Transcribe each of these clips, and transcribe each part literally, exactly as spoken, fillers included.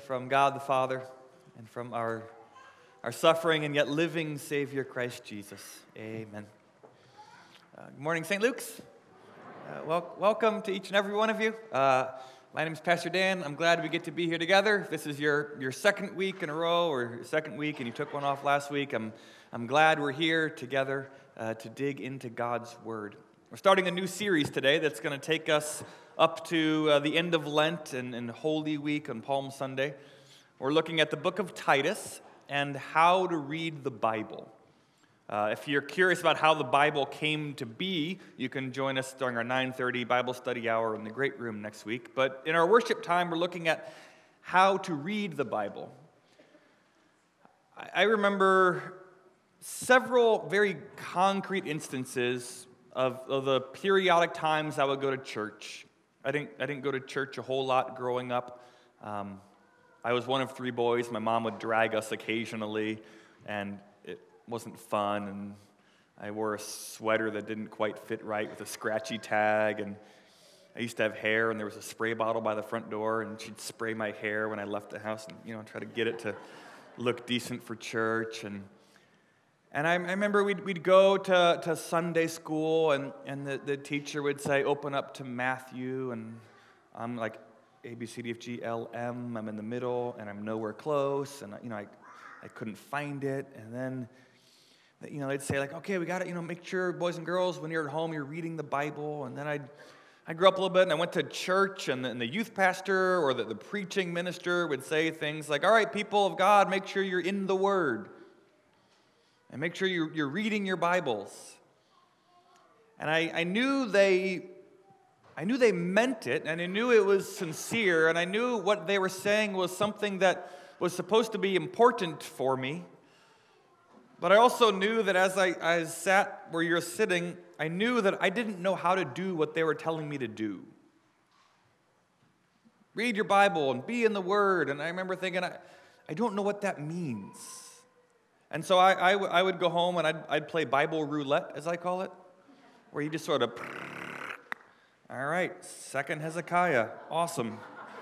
from God the Father and from our, our suffering and yet living Savior, Christ Jesus. Amen. Uh, good morning, Saint Luke's. Uh, wel- welcome to each and every one of you. Uh, my name is Pastor Dan. I'm glad we get to be here together. If this is your, your second week in a row or your second week and you took one off last week, I'm, I'm glad we're here together uh, to dig into God's Word. We're starting a new series today that's going to take us up to uh, the end of Lent and, and Holy Week on Palm Sunday. We're looking at the book of Titus and how to read the Bible. Uh, if you're curious about how the Bible came to be, you can join us during our nine thirty Bible study hour in the Great Room next week. But in our worship time, we're looking at how to read the Bible. I, I remember several very concrete instances of, of the periodic times I would go to church. I didn't, I didn't go to church a whole lot growing up. Um, I was one of three boys. My mom would drag us occasionally, and it wasn't fun, and I wore a sweater that didn't quite fit right with a scratchy tag, and I used to have hair, and there was a spray bottle by the front door, and she'd spray my hair when I left the house and, you know, try to get it to look decent for church, and And I, I remember we'd, we'd go to, to Sunday school, and, and the, the teacher would say, open up to Matthew, and I'm like, A, B, C, D, F, G, L, M, I'm in the middle, and I'm nowhere close, and, you know, I, I couldn't find it, and then, you know, they'd say, like, okay, we got to, you know, make sure, boys and girls, when you're at home, you're reading the Bible, and then I'd, I grew up a little bit, and I went to church, and the, and the youth pastor or the, the preaching minister would say things like, all right, people of God, make sure you're in the Word. And make sure you're, you're reading your Bibles. And I, I knew they I knew they meant it, and I knew it was sincere, and I knew what they were saying was something that was supposed to be important for me. But I also knew that as I, I sat where you're sitting, I knew that I didn't know how to do what they were telling me to do. Read your Bible and be in the Word. And I remember thinking, I, I don't know what that means. And so I, I, I would go home and I'd, I'd play Bible roulette, as I call it, where you just sort of, all right, Second Hezekiah, awesome.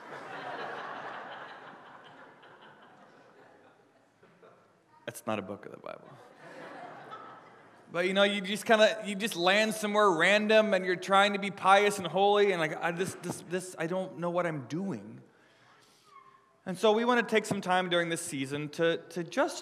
That's not a book of the Bible. But you know, you just kind of, you just land somewhere random and you're trying to be pious and holy and like, I, this, this, this, I don't know what I'm doing. And so we want to take some time during this season to, to just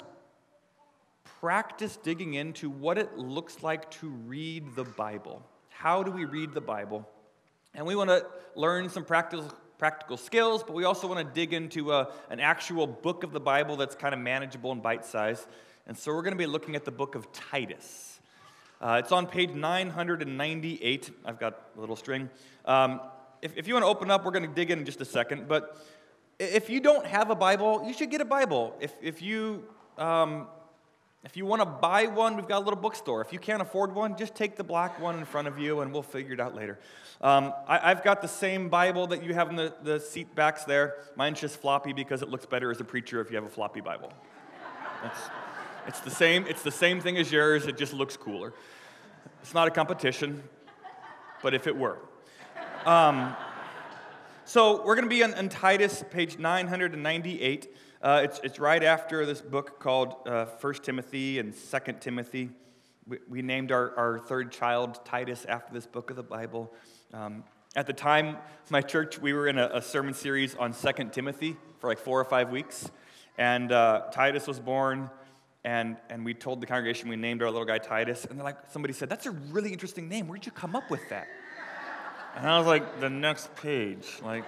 practice digging into what it looks like to read the Bible. How do we read the Bible? And we want to learn some practical practical skills, but we also want to dig into a, an actual book of the Bible that's kind of manageable and bite-sized. And so we're going to be looking at the book of Titus. Uh, it's on page nine ninety-eight. I've got a little string. Um, if, if you want to open up, we're going to dig in in just a second. But if you don't have a Bible, you should get a Bible. If, if you... Um, If you want to buy one, we've got a little bookstore. If you can't afford one, just take the black one in front of you, and we'll figure it out later. Um, I, I've got the same Bible that you have in the, the seat backs there. Mine's just floppy because it looks better as a preacher if you have a floppy Bible. It's, it's the same. It's the same thing as yours. It just looks cooler. It's not a competition, but if it were. Um, so we're going to be on, on Titus, page nine ninety-eight. Uh, it's, it's right after this book called uh, First Timothy and Second Timothy. We, we named our, our third child Titus after this book of the Bible. Um, at the time, my church, we were in a, a sermon series on Second Timothy for like four or five weeks. And uh, Titus was born, and, and we told the congregation we named our little guy Titus. And they're like, somebody said, that's a really interesting name. Where'd you come up with that? And I was like, the next page. Like...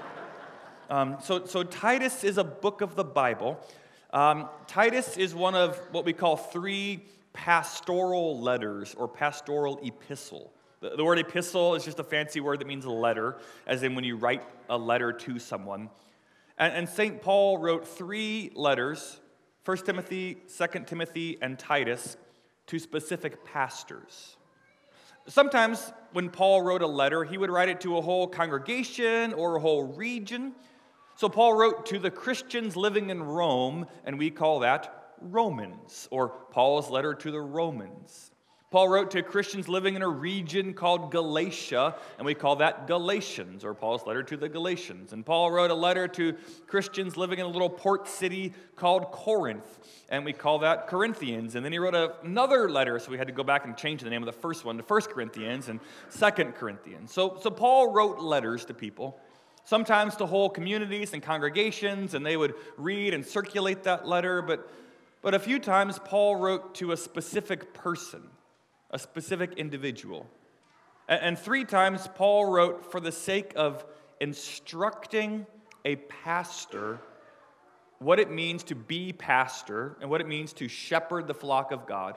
Um, so, so Titus is a book of the Bible. Um, Titus is one of what we call three pastoral letters or pastoral epistle. The, the word epistle is just a fancy word that means a letter, as in when you write a letter to someone. And, and Saint Paul wrote three letters, First Timothy, Second Timothy, and Titus, to specific pastors. Sometimes when Paul wrote a letter, he would write it to a whole congregation or a whole region. So Paul wrote to the Christians living in Rome, and we call that Romans, or Paul's letter to the Romans. Paul wrote to Christians living in a region called Galatia, and we call that Galatians, or Paul's letter to the Galatians. And Paul wrote a letter to Christians living in a little port city called Corinth, and we call that Corinthians. And then he wrote a, another letter, so we had to go back and change the name of the first one to First Corinthians and Second Corinthians. So, so Paul wrote letters to people, sometimes to whole communities and congregations, and they would read and circulate that letter, but, but a few times Paul wrote to a specific person, a specific individual. And three times Paul wrote for the sake of instructing a pastor what it means to be pastor and what it means to shepherd the flock of God.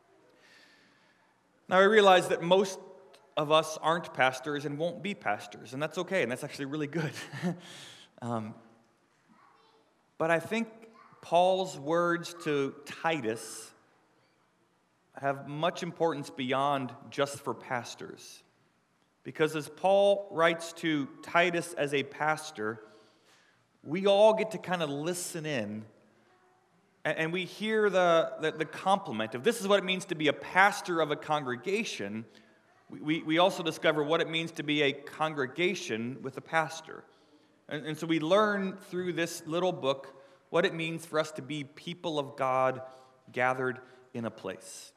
Now I realize that most of us aren't pastors and won't be pastors, and that's okay, and that's actually really good. um, but I think Paul's words to Titus have much importance beyond just for pastors. Because as Paul writes to Titus as a pastor, we all get to kind of listen in, and we hear the, the, the compliment of this is what it means to be a pastor of a congregation. We, we also discover what it means to be a congregation with a pastor. And, and so we learn through this little book what it means for us to be people of God gathered in a place.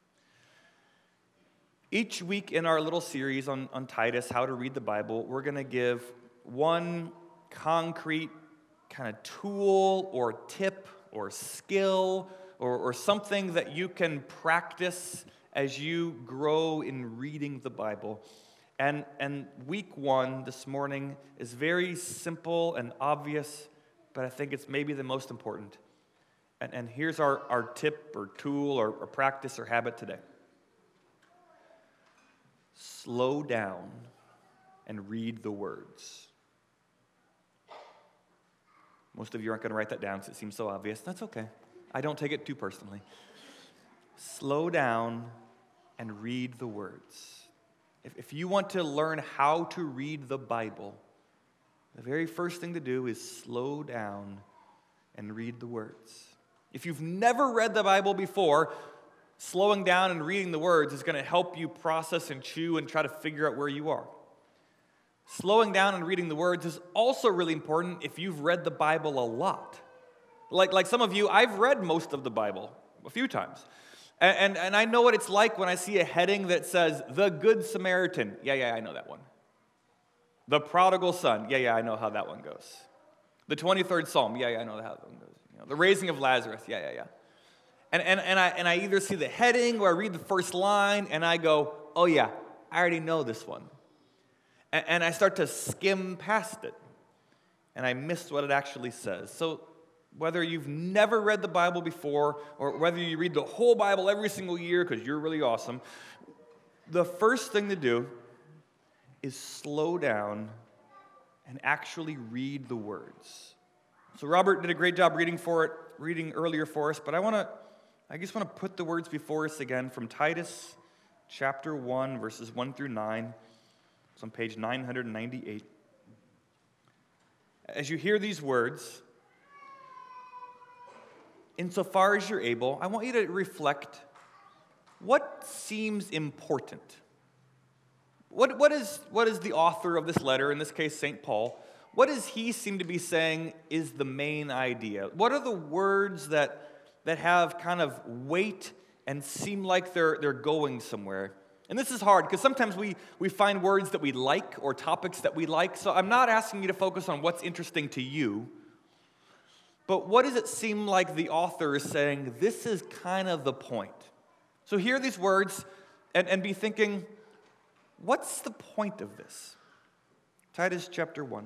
Each week in our little series on, on Titus, how to read the Bible, we're going to give one concrete kind of tool or tip or skill or, or something that you can practice as you grow in reading the Bible. And, and week one this morning is very simple and obvious, but I think it's maybe the most important. And, and here's our, our tip or tool or, or practice or habit today. Slow down and read the words. Most of you aren't going to write that down because it seems so obvious. That's okay. I don't take it too personally. Slow down and read the words. If, if you want to learn how to read the Bible, the very first thing to do is slow down and read the words. If you've never read the Bible before, slowing down and reading the words is going to help you process and chew and try to figure out where you are. Slowing down and reading the words is also really important if you've read the Bible a lot. Like, like some of you, I've read most of the Bible a few times. And, and, and I know what it's like when I see a heading that says, the Good Samaritan. Yeah, yeah, I know that one. The Prodigal Son. Yeah, yeah, I know how that one goes. The twenty-third Psalm. Yeah, yeah, I know how that one goes. You know, the Raising of Lazarus. Yeah, yeah, yeah. And, and, and, I, and I either see the heading or I read the first line and I go, oh yeah, I already know this one. And, and I start to skim past it. And I miss what it actually says. So whether you've never read the Bible before or whether you read the whole Bible every single year because you're really awesome, the first thing to do is slow down and actually read the words. So Robert did a great job reading for it, reading earlier for us, but I want to I just want to put the words before us again from Titus chapter one, verses one through nine. It's on page nine ninety-eight. As you hear these words, insofar as you're able, I want you to reflect what seems important. What, what, is, what is the author of this letter, in this case Saint Paul, what does he seem to be saying is the main idea? What are the words that that have kind of weight and seem like they're, they're going somewhere? And this is hard because sometimes we, we find words that we like or topics that we like. So I'm not asking you to focus on what's interesting to you, but what does it seem like the author is saying, this is kind of the point? So hear these words and, and be thinking, what's the point of this? Titus chapter one.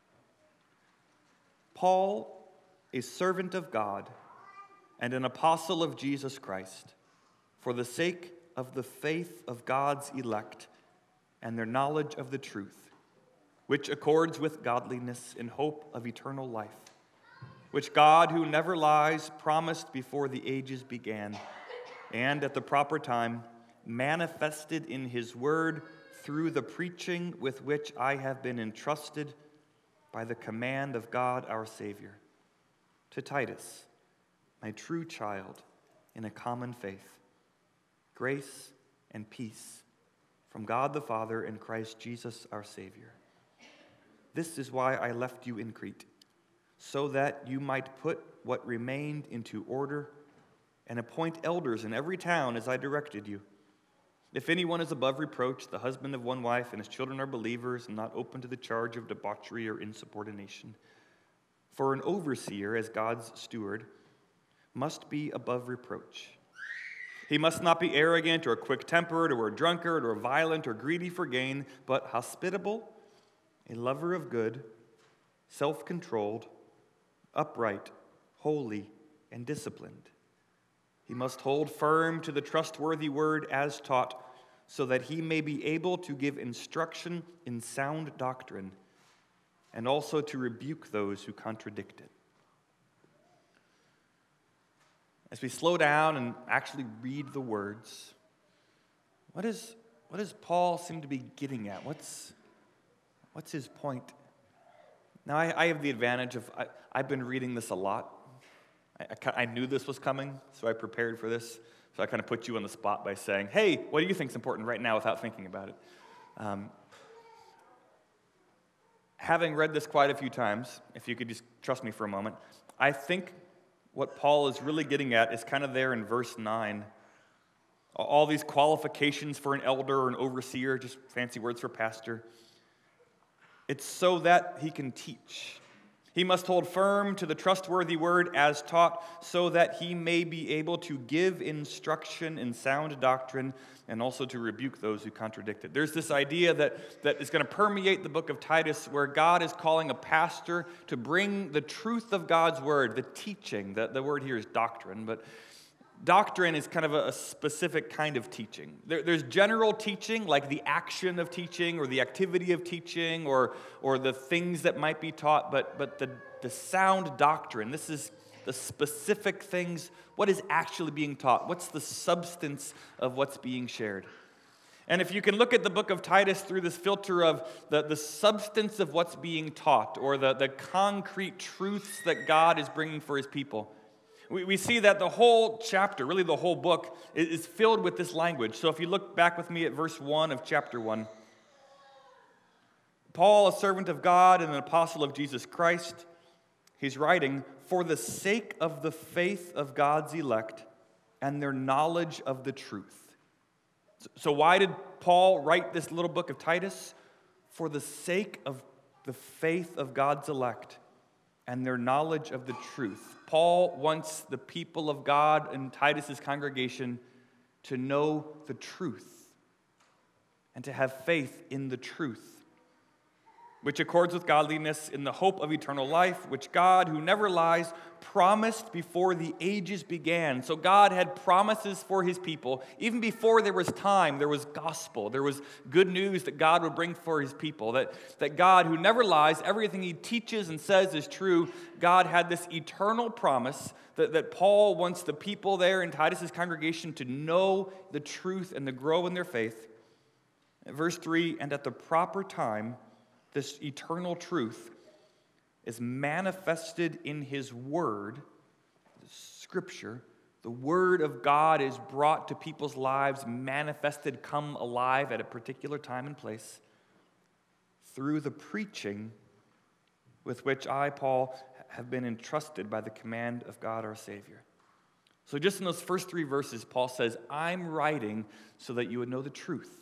Paul, a servant of God, and an apostle of Jesus Christ, for the sake of the faith of God's elect and their knowledge of the truth, which accords with godliness in hope of eternal life, which God, who never lies, promised before the ages began, and at the proper time manifested in his word through the preaching with which I have been entrusted by the command of God our Savior. To Titus, my true child in a common faith, grace and peace from God the Father and Christ Jesus our Savior. This is why I left you in Crete, so that you might put what remained into order and appoint elders in every town as I directed you. If anyone is above reproach, the husband of one wife, and his children are believers and not open to the charge of debauchery or insubordination. For an overseer, as God's steward, must be above reproach. He must not be arrogant or quick-tempered or a drunkard or violent or greedy for gain, but hospitable, a lover of good, self-controlled, upright, holy, and disciplined. He must hold firm to the trustworthy word as taught, so that he may be able to give instruction in sound doctrine, and also to rebuke those who contradict it. As we slow down and actually read the words, what is what does Paul seem to be getting at? What's what's his point? Now, I, I have the advantage of I, I've been reading this a lot. I, I knew this was coming, so I prepared for this. So I kind of put you on the spot by saying, hey, what do you think is important right now without thinking about it? Um, having read this quite a few times, if you could just trust me for a moment, I think what Paul is really getting at is kind of there in verse nine. All these qualifications for an elder or an overseer, just fancy words for pastor. It's so that he can teach. He must hold firm to the trustworthy word as taught, so that he may be able to give instruction in sound doctrine and also to rebuke those who contradict it. There's this idea that, that is going to permeate the book of Titus, where God is calling a pastor to bring the truth of God's word, the teaching. The, the word here is doctrine, but doctrine is kind of a, a specific kind of teaching. There, there's general teaching, like the action of teaching or the activity of teaching or, or the things that might be taught, but, but the, the sound doctrine, this is the specific things, what is actually being taught? What's the substance of what's being shared? And if you can look at the book of Titus through this filter of the, the substance of what's being taught or the, the concrete truths that God is bringing for his people, We, we see that the whole chapter, really the whole book, is, is filled with this language. So if you look back with me at verse one of chapter one, Paul, a servant of God and an apostle of Jesus Christ, he's writing, for the sake of the faith of God's elect and their knowledge of the truth. So, so why did Paul write this little book of Titus? For the sake of the faith of God's elect and their knowledge of the truth. Paul wants the people of God in Titus's congregation to know the truth and to have faith in the truth, which accords with godliness in the hope of eternal life, which God, who never lies, promised before the ages began. So God had promises for his people. Even before there was time, there was gospel. There was good news that God would bring for his people. That, that God, who never lies, everything he teaches and says is true. God had this eternal promise that, that Paul wants the people there in Titus's congregation to know the truth and to grow in their faith. Verse three, and at the proper time, this eternal truth is manifested in his word, Scripture. The word of God is brought to people's lives, manifested, come alive at a particular time and place through the preaching with which I, Paul, have been entrusted by the command of God our Savior. So just in those first three verses, Paul says, I'm writing so that you would know the truth.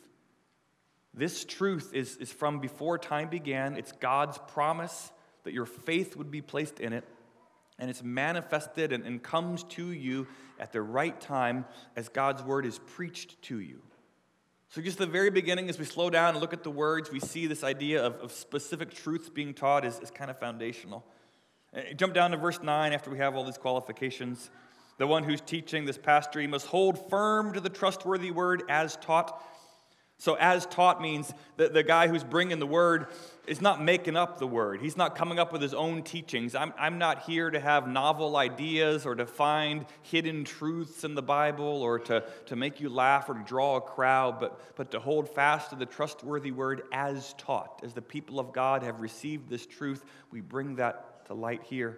This truth is, is from before time began. It's God's promise that your faith would be placed in it, and it's manifested and, and comes to you at the right time as God's word is preached to you. So just the very beginning, as we slow down and look at the words, we see this idea of, of specific truths being taught is, is kind of foundational. Jump down to verse nine after we have all these qualifications. The one who's teaching, this pastor, he must hold firm to the trustworthy word as taught. So as taught means that the guy who's bringing the word is not making up the word. He's not coming up with his own teachings. I'm, I'm not here to have novel ideas or to find hidden truths in the Bible or to, to make you laugh or to draw a crowd, but, but to hold fast to the trustworthy word as taught. As the people of God have received this truth, we bring that to light here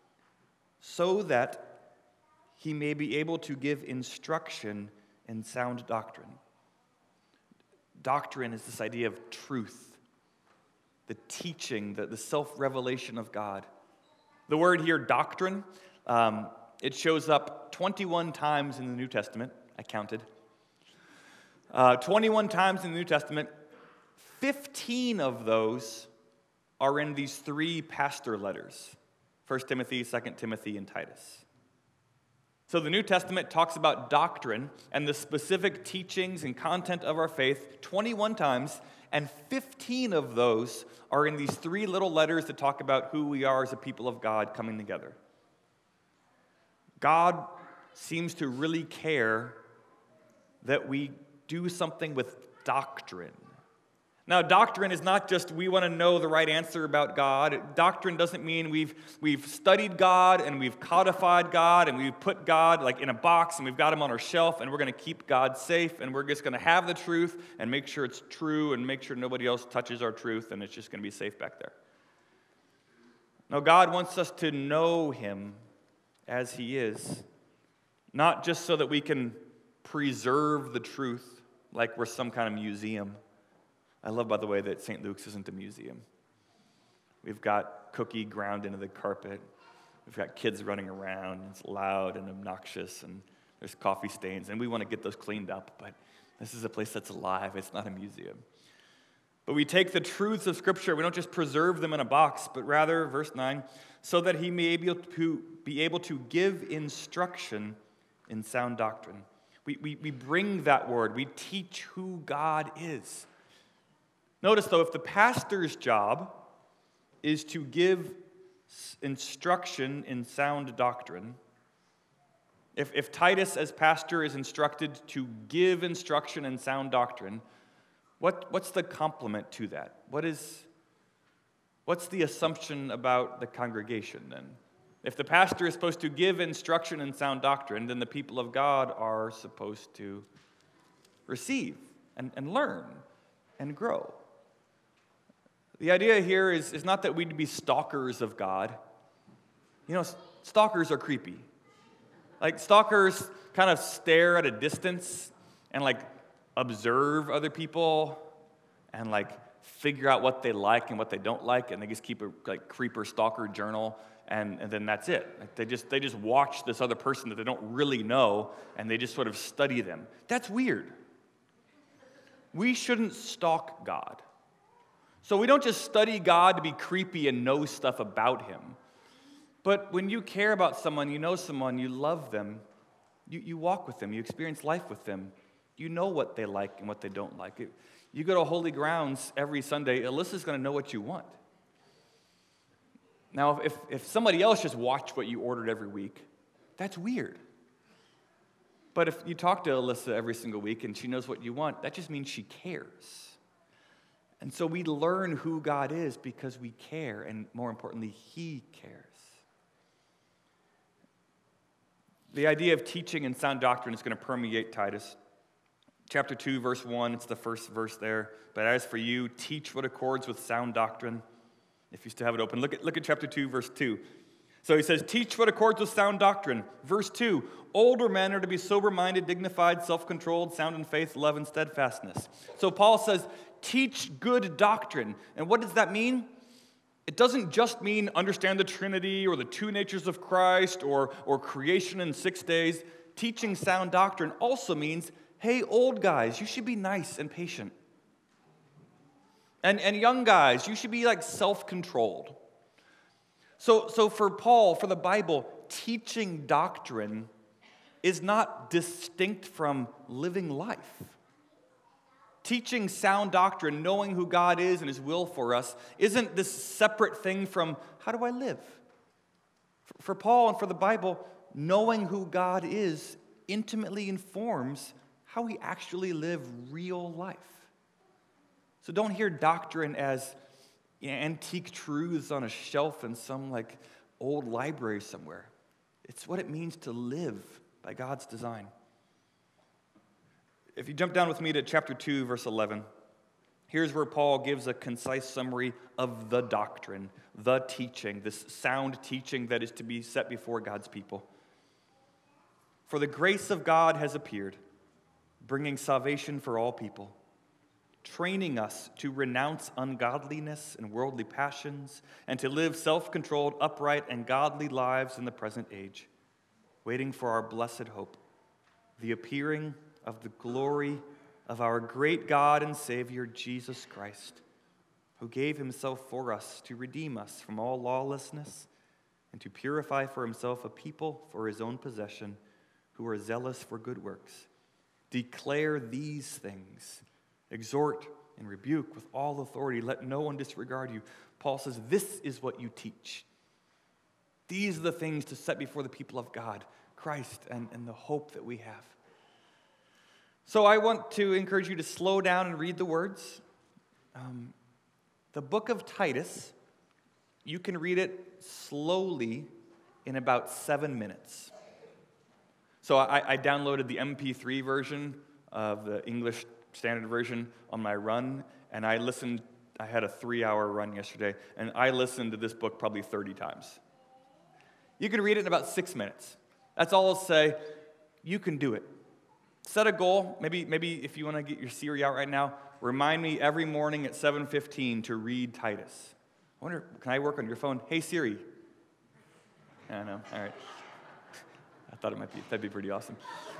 so that he may be able to give instruction in sound doctrine. Doctrine is this idea of truth, the teaching, the, the self-revelation of God. The word here, doctrine, um, it shows up twenty-one times in the New Testament. I counted. Uh, twenty-one times in the New Testament. fifteen of those are in these three pastor letters, First Timothy, Second Timothy, and Titus. So the New Testament talks about doctrine and the specific teachings and content of our faith twenty-one times, and fifteen of those are in these three little letters that talk about who we are as a people of God coming together. God seems to really care that we do something with doctrine. Now, doctrine is not just we want to know the right answer about God. Doctrine doesn't mean we've we've studied God and we've codified God and we've put God like in a box and we've got him on our shelf and we're going to keep God safe and we're just going to have the truth and make sure it's true and make sure nobody else touches our truth and it's just going to be safe back there. No, God wants us to know him as he is, not just so that we can preserve the truth like we're some kind of museum. I love, by the way, that Saint Luke's isn't a museum. We've got cookie ground into the carpet. We've got kids running around. It's loud and obnoxious, and there's coffee stains, and we want to get those cleaned up, but this is a place that's alive. It's not a museum. But we take the truths of Scripture. We don't just preserve them in a box, but rather, verse nine, so that he may be able to, be able to give instruction in sound doctrine. We, we, we bring that word. We teach who God is. Notice, though, if the pastor's job is to give instruction in sound doctrine, if, if Titus, as pastor, is instructed to give instruction in sound doctrine, what, what's the complement to that? What is, what's the assumption about the congregation, then? If the pastor is supposed to give instruction in sound doctrine, then the people of God are supposed to receive and, and learn and grow. The idea here is, is not that we'd be stalkers of God. You know, stalkers are creepy. Like, stalkers kind of stare at a distance and, like, observe other people and, like, figure out what they like and what they don't like, and they just keep a, like, creeper stalker journal, and, and then that's it. Like, they just they just watch this other person that they don't really know, and they just sort of study them. That's weird. We shouldn't stalk God. So we don't just study God to be creepy and know stuff about him. But when you care about someone, you know someone, you love them, you, you walk with them, you experience life with them, you know what they like and what they don't like. You go to Holy Grounds every Sunday, Alyssa's going to know what you want. Now, if, if somebody else just watched what you ordered every week, that's weird. But if you talk to Alyssa every single week and she knows what you want, that just means she cares. And so we learn who God is because we care, and more importantly, he cares. The idea of teaching and sound doctrine is going to permeate Titus. Chapter two, verse one, it's the first verse there. But as for you, teach what accords with sound doctrine. If you still have it open, look at, look at chapter two, verse two. So he says, teach what accords with sound doctrine. Verse two, older men are to be sober-minded, dignified, self-controlled, sound in faith, love, and steadfastness. So Paul says, teach good doctrine. And what does that mean? It doesn't just mean understand the Trinity or the two natures of Christ or, or creation in six days. Teaching sound doctrine also means, hey, old guys, you should be nice and patient. And, and young guys, you should be like self-controlled. So, so for Paul, for the Bible, teaching doctrine is not distinct from living life. Teaching sound doctrine, knowing who God is and his will for us, isn't this separate thing from how do I live? For Paul and for the Bible, knowing who God is intimately informs how we actually live real life. So don't hear doctrine as antique truths on a shelf in some like old library somewhere. It's what it means to live by God's design. If you jump down with me to chapter two, verse eleven, here's where Paul gives a concise summary of the doctrine, the teaching, this sound teaching that is to be set before God's people. For the grace of God has appeared, bringing salvation for all people. training us to renounce ungodliness and worldly passions, and to live self-controlled, upright, and godly lives in the present age, waiting for our blessed hope, the appearing of the glory of our great God and Savior, Jesus Christ, who gave himself for us to redeem us from all lawlessness and to purify for himself a people for his own possession who are zealous for good works. Declare these things. Exhort and rebuke with all authority. Let no one disregard you. Paul says, this is what you teach. These are the things to set before the people of God, Christ, and, and the hope that we have. So I want to encourage you to slow down and read the words. Um, the book of Titus, you can read it slowly in about seven minutes. So I, I downloaded the M P three version of the English Standard Version on my run, and I listened, I had a three-hour run yesterday, and I listened to this book probably thirty times. You can read it in about six minutes. That's all I'll say. You can do it. Set a goal. Maybe, maybe if you want to get your Siri out right now, remind me every morning at seven fifteen to read Titus. I wonder, can I work on your phone? Hey, Siri. I know. All right. I thought it might be, that'd be pretty awesome.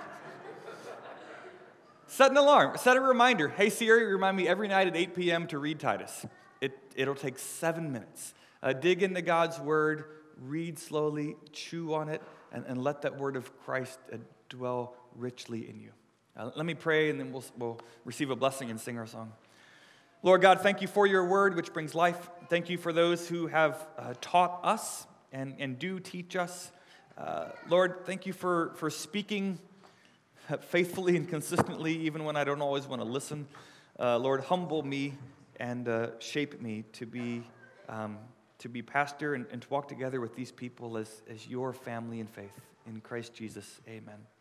Set an alarm. Set a reminder. Hey, Siri, remind me every night at eight p.m. to read Titus. It, it'll take seven minutes. Uh, dig into God's word, read slowly, chew on it, and, and let that word of Christ uh, dwell richly in you. Uh, let me pray, and then we'll, we'll receive a blessing and sing our song. Lord God, thank you for your word, which brings life. Thank you for those who have uh, taught us and, and do teach us. Uh, Lord, thank you for, for speaking faithfully and consistently, even when I don't always want to listen. Uh, Lord, humble me and uh, shape me to be um, to be pastor and, and to walk together with these people as, as your family in faith. In Christ Jesus, amen.